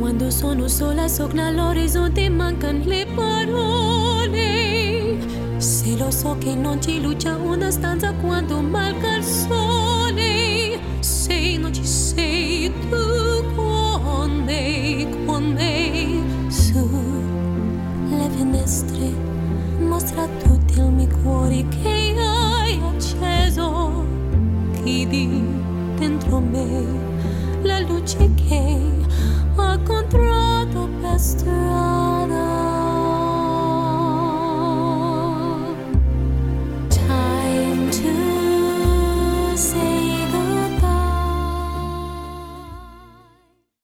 Quando sono sola so che all'orizzonte mancano le parole. Se lo so che non ci luce una stanza quando manca il sole. Se non ci sei tu.